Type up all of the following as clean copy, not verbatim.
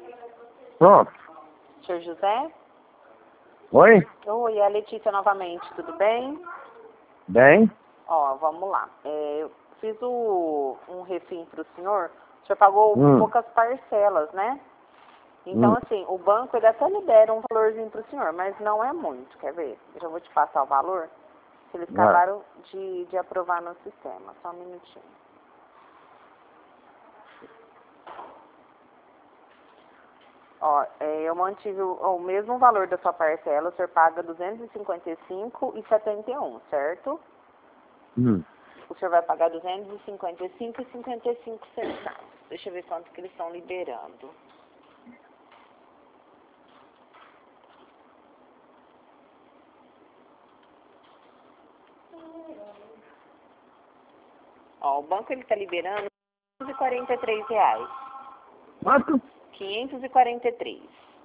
Pronto. Senhor José? Oi? Oi, é a Letícia novamente, tudo bem? Bem? Ó, vamos lá. Eu fiz um refim para o senhor pagou poucas parcelas, né? Então, assim, o banco ele até libera um valorzinho para o senhor, mas não é muito, quer ver? Eu já vou te passar o valor, que eles acabaram de aprovar no sistema. Só um minutinho. Ó, eu mantive o mesmo valor da sua parcela, o senhor paga R$ 255,71, certo? O senhor vai pagar R$ 255,55. Deixa eu ver quanto que eles estão liberando. Ó, o banco ele está liberando R$ 543. Quanto? 543.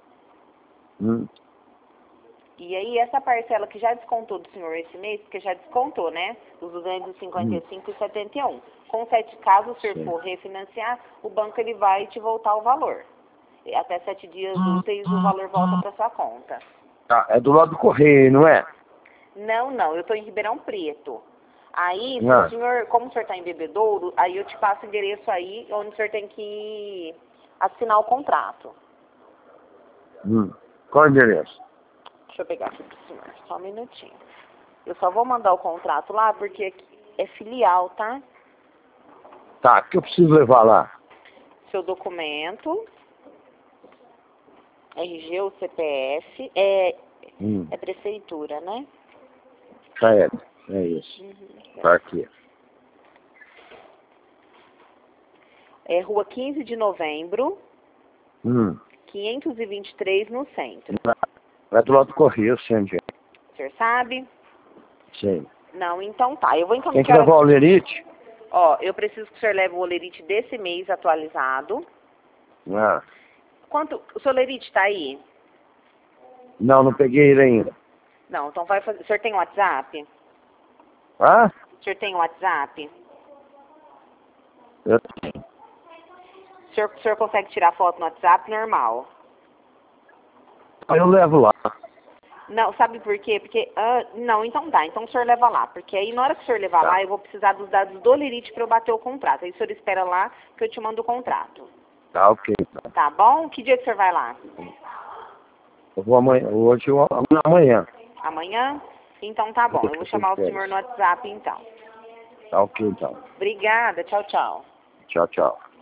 E aí, essa parcela que já descontou do senhor esse mês, porque já descontou, né? Os 255,71. Com 7 casos, se o senhor for refinanciar, o banco ele vai te voltar o valor. E até 7 dias úteis, o valor volta para sua conta. Tá, é do lado do correio, não é? Não, eu estou em Ribeirão Preto. Aí, se o senhor, como o senhor está em Bebedouro, aí eu te passo o endereço aí, onde o senhor tem que assinar o contrato. Qual é o endereço? Deixa eu pegar aqui pro senhor, só um minutinho. Eu só vou mandar o contrato lá, porque é filial, tá? Tá, o que eu preciso levar lá? Seu documento, RG ou CPF, é prefeitura, né? É isso. Tá aqui. É Rua 15 de Novembro, 523, no centro. É do lado do correio, Sandy. O senhor sabe? Sim. Não, então tá. Eu vou então... Tem que levar o olerite? Ó, eu preciso que o senhor leve o olerite desse mês atualizado. Quanto... O seu olerite tá aí? Não peguei ele ainda. Não, então vai fazer... O senhor tem WhatsApp? O senhor tem WhatsApp? Eu tenho. O senhor consegue tirar foto no WhatsApp normal? Eu levo lá. Não, sabe por quê? Porque, não, então tá, então o senhor leva lá, porque aí na hora que o senhor levar lá, eu vou precisar dos dados do olerite para eu bater o contrato, aí o senhor espera lá que eu te mando o contrato. Tá, ok. Tá bom? Que dia que o senhor vai lá? Eu vou amanhã, amanhã. Amanhã? Então tá bom, eu vou chamar o senhor no WhatsApp então. Tá ok, então. Obrigada, tchau, tchau. Tchau, tchau.